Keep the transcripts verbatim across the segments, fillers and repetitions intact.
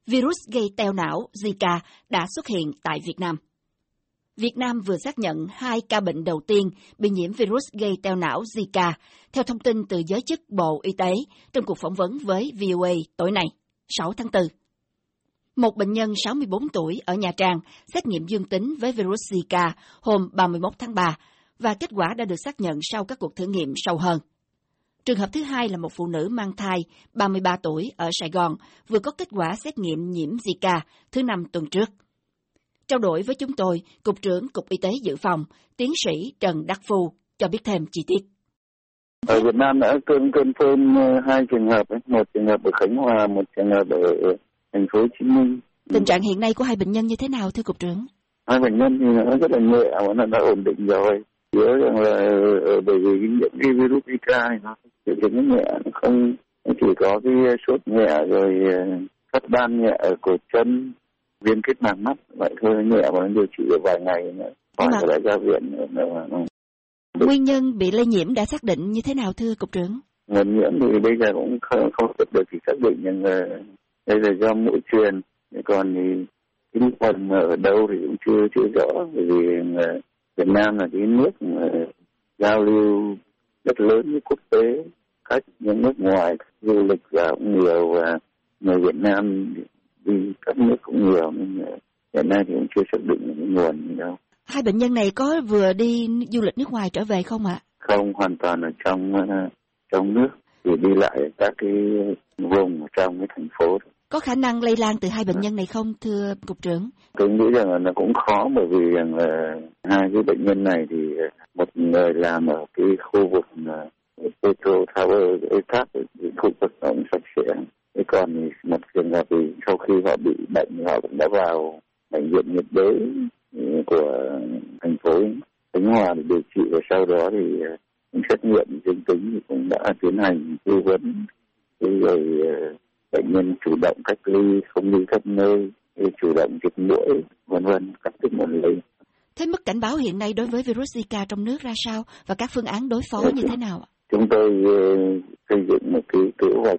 virus gây teo não Zika đã xuất hiện tại Việt Nam. Việt Nam vừa xác nhận hai ca bệnh đầu tiên bị nhiễm virus gây teo não Zika, theo thông tin từ giới chức Bộ Y tế trong cuộc phỏng vấn với vê o a tối nay, sáu tháng tư. Một bệnh nhân sáu mươi bốn tuổi ở Nha Trang xét nghiệm dương tính với virus Zika hôm ba mươi mốt tháng ba và kết quả đã được xác nhận sau các cuộc thử nghiệm sâu hơn. Trường hợp thứ hai là một phụ nữ mang thai ba mươi ba tuổi ở Sài Gòn vừa có kết quả xét nghiệm nhiễm Zika thứ năm tuần trước. Trao đổi với chúng tôi, Cục trưởng Cục Y tế Dự phòng, tiến sĩ Trần Đắc Phu cho biết thêm chi tiết. Ở Việt Nam đã cơn cơn phơn hai trường hợp, một trường hợp ở Khánh Hòa, một trường hợp ở thành phố Hồ Chí Minh. Tình trạng hiện nay của hai bệnh nhân như thế nào thưa Cục trưởng? Hai bệnh nhân thì nó rất là nhẹ, nó đã ổn định rồi. Nhớ rằng là bởi vì nhiễm cái virus Zika này nó triệu chứng nhẹ, nó không chỉ có cái sốt nhẹ rồi phát ban nhẹ ở cổ chân, viêm kết mạc mắt vậy thôi, nhẹ và nó điều trị được vài ngày nữa, khỏi phải lại ra viện nữa. Nguyên nhân bị lây nhiễm đã xác định như thế nào thưa Cục trưởng? Nguồn nhiễm thì bây giờ cũng không không được chỉ xác định, nhưng mà đây là do mũi truyền, còn thì cái phần ở đâu thì cũng chưa chưa rõ, bởi vì Việt Nam là cái nước mà giao lưu rất lớn với quốc tế, khách những nước ngoài du lịch vào cũng nhiều và người Việt Nam đi các nước cũng nhiều, nhưng hiện nay thì cũng chưa xác định cái nguồn gì đâu. Hai bệnh nhân này có vừa đi du lịch nước ngoài trở về không ạ? Không, hoàn toàn ở trong trong nước, thì đi lại các cái vùng trong cái thành phố. Có khả năng lây lan từ hai bệnh nhân này không thưa Cục trưởng? Tôi nghĩ rằng là nó cũng khó, bởi vì rằng là hai cái bệnh nhân này thì một người làm ở cái khu vực Petro Tower, tháp thì khu vực nó cũng sạch sẽ. Thế còn thì một trường hợp thì sau khi họ bị bệnh họ cũng đã vào bệnh viện nhiệt đới của thành phố Khánh Hòa để điều trị, và sau đó thì xét nghiệm dương tính thì cũng đã tiến hành tư vấn, rồi bệnh nhân chủ động cách ly, không đi khắp nơi, chủ động diệt muỗi, vân vân, cắt đứt nguồn lây. Thế mức cảnh báo hiện nay đối với virus Zika trong nước ra sao và các phương án đối phó như thế nào ạ? Chúng tôi xây dựng một cái kế hoạch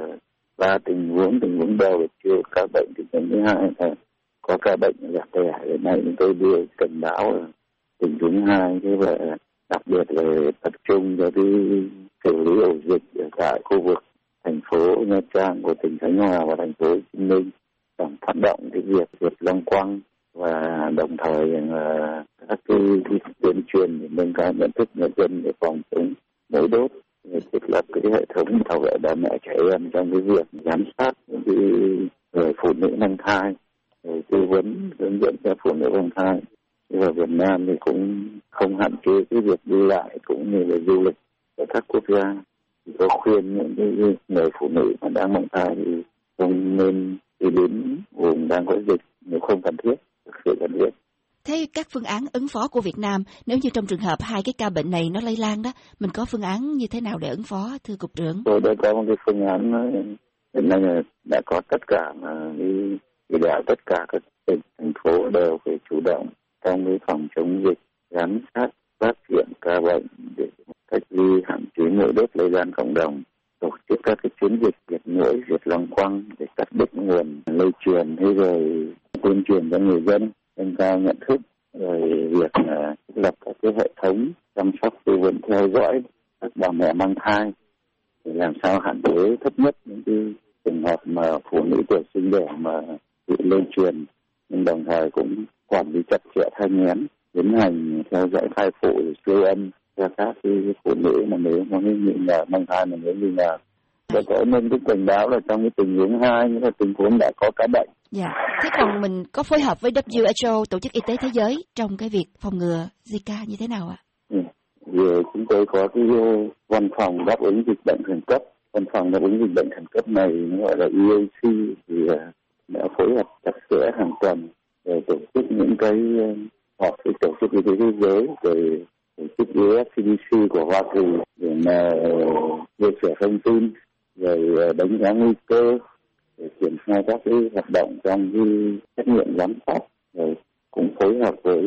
ba tình huống, tình huống đầu chưa ca bệnh, tình huống thứ hai là có ca bệnh là trẻ. Hiện nay chúng tôi đưa cảnh báo tình huống hai, thế và đặc biệt là tập trung cho cái xử lý ổ dịch ở tại khu vực thành phố Nha Trang của tỉnh Khánh Hòa và thành phố Hồ Chí Minh, đang phát động cái việc diệt long quăng, và đồng thời là các cái tuyên truyền để nâng cao nhận thức người dân để phòng chống mũi đốt, thiết lập cái hệ thống bảo vệ bà mẹ trẻ em trong cái việc giám sát những cái người phụ nữ mang thai, rồi tư vấn hướng dẫn cho phụ nữ mang thai. Và Việt Nam thì cũng không hạn chế cái việc đi lại cũng như là du lịch ở các quốc gia. Thì có khuyên những cái người phụ nữ mà đang mang thai thì không nên đi đến vùng đang có dịch nếu không cần thiết, thực sự cần thiết. Thế các phương án ứng phó của Việt Nam nếu như trong trường hợp hai cái ca bệnh này nó lây lan đó, mình có phương án như thế nào để ứng phó thưa Cục trưởng? Tôi đã có một cái phương án, hiện nay là đã có tất cả mà đi chỉ đạo tất cả các tỉnh thành phố đều phải chủ động trong cái phòng chống dịch, giám sát phát hiện ca bệnh để cách ly, hạn chế mũi đốt lây lan cộng đồng, tổ chức các cái chiến dịch diệt muỗi, diệt long quăng để cắt đứt nguồn lây truyền, thế rồi tuyên truyền cho người dân nâng cao nhận thức, rồi việc uh, lập các cái hệ thống chăm sóc tư vấn theo dõi các bà mẹ mang thai để làm sao hạn chế thấp nhất những cái trường hợp mà phụ nữ tuổi sinh đẻ mà bị lây truyền, nhưng đồng thời cũng quản lý chặt chẽ thai nghén, tiến hành theo dõi thai phụ, siêu âm cho các cái phụ nữ mà nếu có nghi ngờ mang thai mà nếu nghi ngờ. Và có nên cái cảnh báo là trong cái tình huống hai, nghĩa là tình huống đã có cá bệnh. Dạ. Thế còn mình có phối hợp với W H O, Tổ chức Y tế Thế giới, trong cái việc phòng ngừa Zika như thế nào ạ? Ừ. Vì chúng tôi có cái văn phòng đáp ứng dịch bệnh khẩn cấp. Văn phòng đáp ứng dịch bệnh khẩn cấp này gọi là E A C, thì đã phối hợp chặt chẽ hàng tuần để tổ chức những cái họp với Tổ chức Y tế Thế giới, rồi tổ chức U S C D C của Hoa Kỳ để mà chia sẻ thông tin, rồi đánh giá nguy cơ, để triển khai các cái hoạt động trong cái xét nghiệm giám sát, rồi cũng phối hợp với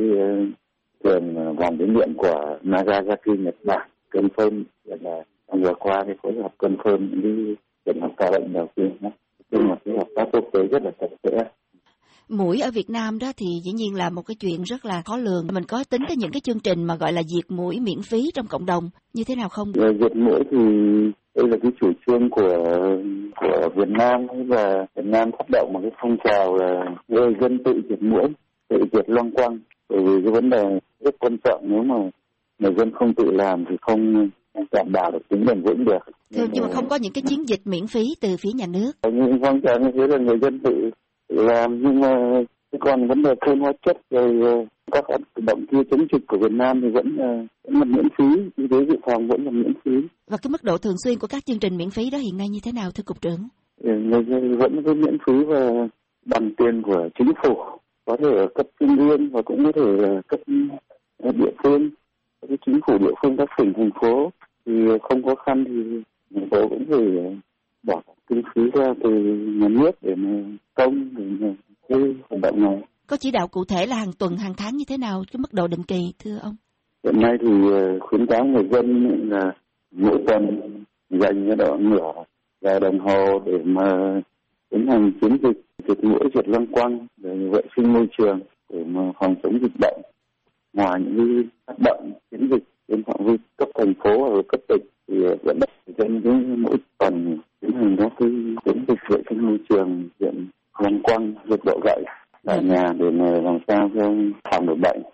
trường vòng thí nghiệm của Nagasaki, Nhật Bản, confirm là trong vừa qua thì phối hợp confirm những trường hợp ca bệnh đầu tiên đó, nhưng mà phối hợp pháp quốc tế rất là chặt chẽ. Muỗi ở Việt Nam đó thì dĩ nhiên là một cái chuyện rất là khó lường. Mình có tính tới những cái chương trình mà gọi là diệt muỗi miễn phí trong cộng đồng như thế nào không? Về diệt muỗi thì đây là cái chủ trương của của Việt Nam, và Việt Nam phát động một cái phong trào là người dân tự diệt muỗi, tự diệt loang quăng. Bởi vì cái vấn đề rất quan trọng, nếu mà người dân không tự làm thì không đảm bảo được tính bền vững được. Thưa, nhưng mà không có những cái chiến dịch miễn phí từ phía nhà nước. Những phong trào như thế là người dân tự làm, nhưng mà còn vấn đề phun hóa chất rồi các hoạt động kia chống dịch của Việt Nam thì vẫn, vẫn là miễn phí, y tế dự phòng vẫn là miễn phí. Và cái mức độ thường xuyên của các chương trình miễn phí đó hiện nay như thế nào thưa cục trưởng? Người dân vẫn có miễn phí và bằng tiền của chính phủ, có thể ở cấp trung ương và cũng có thể là cấp địa phương. Cái chính phủ địa phương, các tỉnh thành phố thì không khó khăn thì thành phố cũng phải bỏ kinh phí ra từ nhà nước để mà công để mà cái hoạt động này. Có chỉ đạo cụ thể là hàng tuần, hàng tháng như thế nào, cái mức độ định kỳ thưa ông? Hiện nay thì khuyến cáo người dân là mỗi tuần dành cho độ nửa giờ đồng hồ để mà tiến hành chiến dịch diệt muỗi, diệt loang quăng, để vệ sinh môi trường, để mà phòng chống dịch bệnh. Ngoài những hoạt động chiến dịch trên phạm vi cấp thành phố và cấp tỉnh thì vận động người dân đến mỗi tuần tiến hành các cái chiến dịch vệ sinh môi trường, diệt loang quăng, diệt bọ gậy tại nhà để mà làm sao cho phòng được bệnh.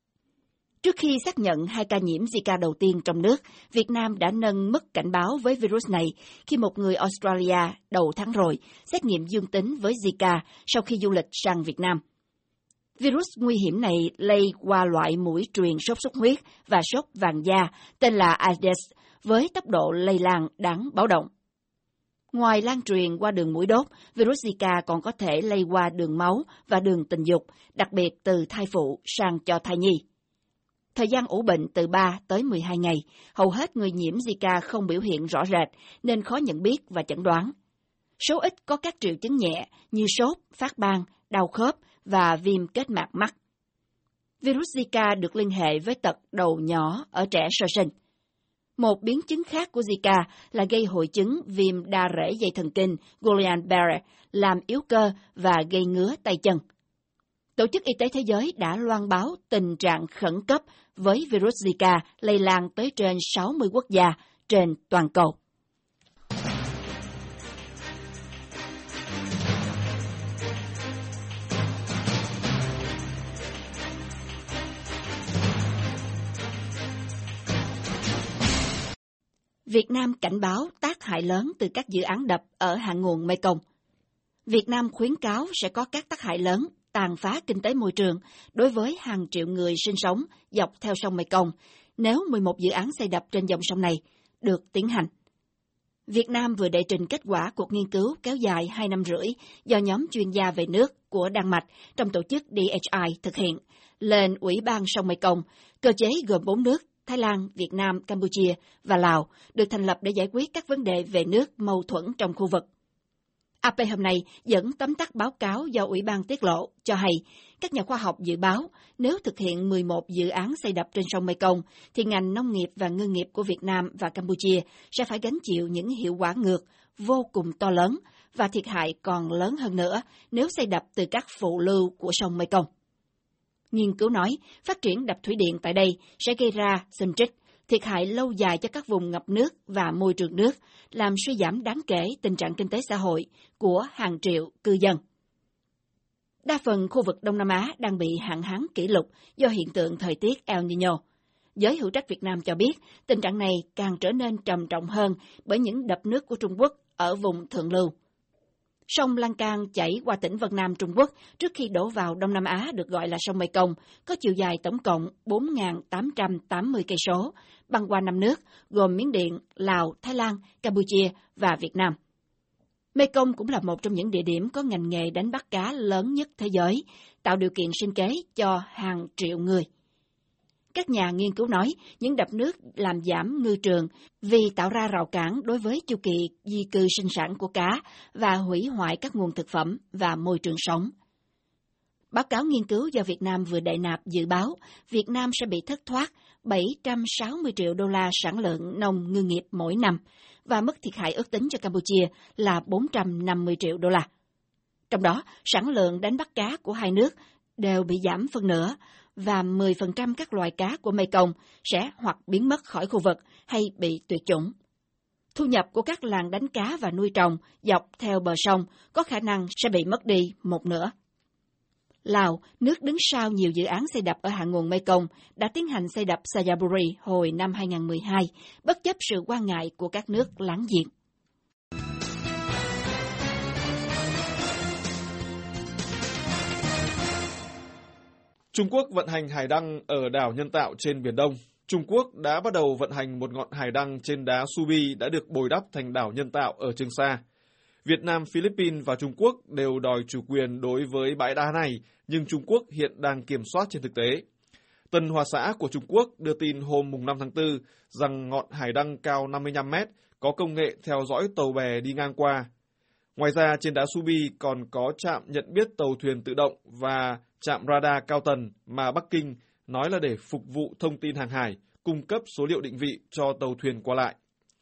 Trước khi xác nhận hai ca nhiễm Zika đầu tiên trong nước, Việt Nam đã nâng mức cảnh báo với virus này khi một người Australia đầu tháng rồi xét nghiệm dương tính với Zika sau khi du lịch sang Việt Nam. Virus nguy hiểm này lây qua loại muỗi truyền sốt xuất huyết và sốt vàng da tên là Aedes với tốc độ lây lan đáng báo động. Ngoài lan truyền qua đường mũi đốt, virus Zika còn có thể lây qua đường máu và đường tình dục, đặc biệt từ thai phụ sang cho thai nhi. Thời gian ủ bệnh từ ba tới mười hai ngày, hầu hết người nhiễm Zika không biểu hiện rõ rệt nên khó nhận biết và chẩn đoán. Số ít có các triệu chứng nhẹ như sốt, phát ban, đau khớp và viêm kết mạc mắt. Virus Zika được liên hệ với tật đầu nhỏ ở trẻ sơ sinh. Một biến chứng khác của Zika là gây hội chứng viêm đa rễ dây thần kinh Guillain-Barré, làm yếu cơ và gây ngứa tay chân. Tổ chức Y tế Thế giới đã loan báo tình trạng khẩn cấp với virus Zika lây lan tới trên sáu mươi quốc gia trên toàn cầu. Việt Nam cảnh báo tác hại lớn từ các dự án đập ở hạ nguồn Mekong. Việt Nam khuyến cáo sẽ có các tác hại lớn tàn phá kinh tế môi trường đối với hàng triệu người sinh sống dọc theo sông Mekong nếu mười một dự án xây đập trên dòng sông này được tiến hành. Việt Nam vừa đệ trình kết quả cuộc nghiên cứu kéo dài hai năm rưỡi do nhóm chuyên gia về nước của Đan Mạch trong tổ chức đê hát i thực hiện lên Ủy ban sông Mekong, cơ chế gồm bốn nước Thái Lan, Việt Nam, Campuchia và Lào được thành lập để giải quyết các vấn đề về nước mâu thuẫn trong khu vực. a pê hôm nay dẫn tóm tắt báo cáo do Ủy ban tiết lộ cho hay các nhà khoa học dự báo nếu thực hiện mười một dự án xây đập trên sông Mekong thì ngành nông nghiệp và ngư nghiệp của Việt Nam và Campuchia sẽ phải gánh chịu những hiệu quả ngược vô cùng to lớn và thiệt hại còn lớn hơn nữa nếu xây đập từ các phụ lưu của sông Mekong. Nghiên cứu nói phát triển đập thủy điện tại đây sẽ gây ra sinh trích, thiệt hại lâu dài cho các vùng ngập nước và môi trường nước, làm suy giảm đáng kể tình trạng kinh tế xã hội của hàng triệu cư dân. Đa phần khu vực Đông Nam Á đang bị hạn hán kỷ lục do hiện tượng thời tiết El Niño. Giới hữu trách Việt Nam cho biết tình trạng này càng trở nên trầm trọng hơn bởi những đập nước của Trung Quốc ở vùng thượng lưu. Sông Lan Can chảy qua tỉnh Vân Nam Trung Quốc trước khi đổ vào Đông Nam Á được gọi là sông Mekong, có chiều dài tổng cộng bốn nghìn tám trăm tám mươi cây số, băng qua năm nước gồm Miến Điện, Lào, Thái Lan, Campuchia và Việt Nam. Mekong cũng là một trong những địa điểm có ngành nghề đánh bắt cá lớn nhất thế giới, tạo điều kiện sinh kế cho hàng triệu người. Các nhà nghiên cứu nói những đập nước làm giảm ngư trường vì tạo ra rào cản đối với chu kỳ di cư sinh sản của cá và hủy hoại các nguồn thực phẩm và môi trường sống. Báo cáo nghiên cứu do Việt Nam vừa đệ nạp dự báo Việt Nam sẽ bị thất thoát bảy trăm sáu mươi triệu đô la sản lượng nông ngư nghiệp mỗi năm và mức thiệt hại ước tính cho Campuchia là bốn trăm năm mươi triệu đô la. Trong đó, sản lượng đánh bắt cá của hai nước đều bị giảm phân nửa và mười phần trăm các loài cá của Mekong sẽ hoặc biến mất khỏi khu vực hay bị tuyệt chủng. Thu nhập của các làng đánh cá và nuôi trồng dọc theo bờ sông có khả năng sẽ bị mất đi một nửa. Lào, nước đứng sau nhiều dự án xây đập ở hạ nguồn Mekong, đã tiến hành xây đập Xayaburi hồi năm hai không một hai, bất chấp sự quan ngại của các nước láng giềng. Trung Quốc vận hành hải đăng ở đảo nhân tạo trên Biển Đông. Trung Quốc đã bắt đầu vận hành một ngọn hải đăng trên đá Subi đã được bồi đắp thành đảo nhân tạo ở Trường Sa. Việt Nam, Philippines và Trung Quốc đều đòi chủ quyền đối với bãi đá này, nhưng Trung Quốc hiện đang kiểm soát trên thực tế. Tân Hoa Xã của Trung Quốc đưa tin hôm năm tháng tư rằng ngọn hải đăng cao năm mươi lăm mét có công nghệ theo dõi tàu bè đi ngang qua. Ngoài ra, trên đá Subi còn có trạm nhận biết tàu thuyền tự động và trạm radar cao tần mà Bắc Kinh nói là để phục vụ thông tin hàng hải, cung cấp số liệu định vị cho tàu thuyền qua lại.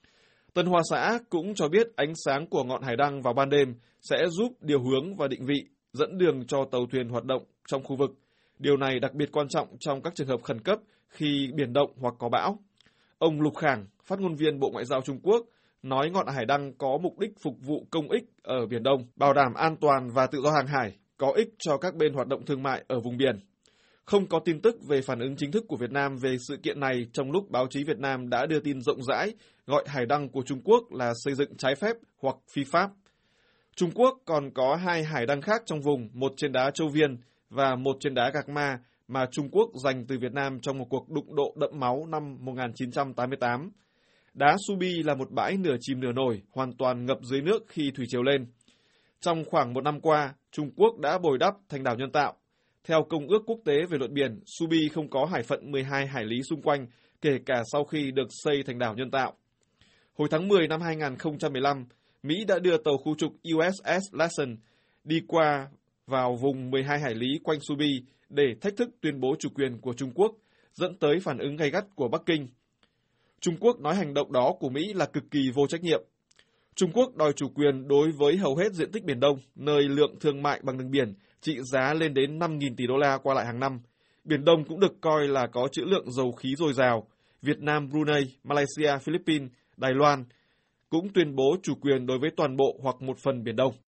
Tân Hoa Xã cũng cho biết ánh sáng của ngọn hải đăng vào ban đêm sẽ giúp điều hướng và định vị, dẫn đường cho tàu thuyền hoạt động trong khu vực. Điều này đặc biệt quan trọng trong các trường hợp khẩn cấp khi biển động hoặc có bão. Ông Lục Khảng, phát ngôn viên Bộ Ngoại giao Trung Quốc, nói ngọn hải đăng có mục đích phục vụ công ích ở Biển Đông, bảo đảm an toàn và tự do hàng hải, có ích cho các bên hoạt động thương mại ở vùng biển. Không có tin tức về phản ứng chính thức của Việt Nam về sự kiện này trong lúc báo chí Việt Nam đã đưa tin rộng rãi gọi hải đăng của Trung Quốc là xây dựng trái phép hoặc phi pháp. Trung Quốc còn có hai hải đăng khác trong vùng, một trên đá Châu Viên và một trên đá Gạc Ma mà Trung Quốc giành từ Việt Nam trong một cuộc đụng độ đẫm máu năm một nghìn chín trăm tám mươi tám. Đá Subi là một bãi nửa chìm nửa nổi, hoàn toàn ngập dưới nước khi thủy triều lên. Trong khoảng một năm qua, Trung Quốc đã bồi đắp thành đảo nhân tạo. Theo Công ước Quốc tế về luật biển, Subi không có hải phận mười hai hải lý xung quanh, kể cả sau khi được xây thành đảo nhân tạo. Hồi tháng mười năm hai nghìn không trăm mười lăm, Mỹ đã đưa tàu khu trục u ét ét Lassen đi qua vào vùng mười hai hải lý quanh Subi để thách thức tuyên bố chủ quyền của Trung Quốc, dẫn tới phản ứng gay gắt của Bắc Kinh. Trung Quốc nói hành động đó của Mỹ là cực kỳ vô trách nhiệm. Trung Quốc đòi chủ quyền đối với hầu hết diện tích Biển Đông, nơi lượng thương mại bằng đường biển trị giá lên đến năm nghìn tỷ đô la qua lại hàng năm. Biển Đông cũng được coi là có trữ lượng dầu khí dồi dào. Việt Nam, Brunei, Malaysia, Philippines, Đài Loan cũng tuyên bố chủ quyền đối với toàn bộ hoặc một phần Biển Đông.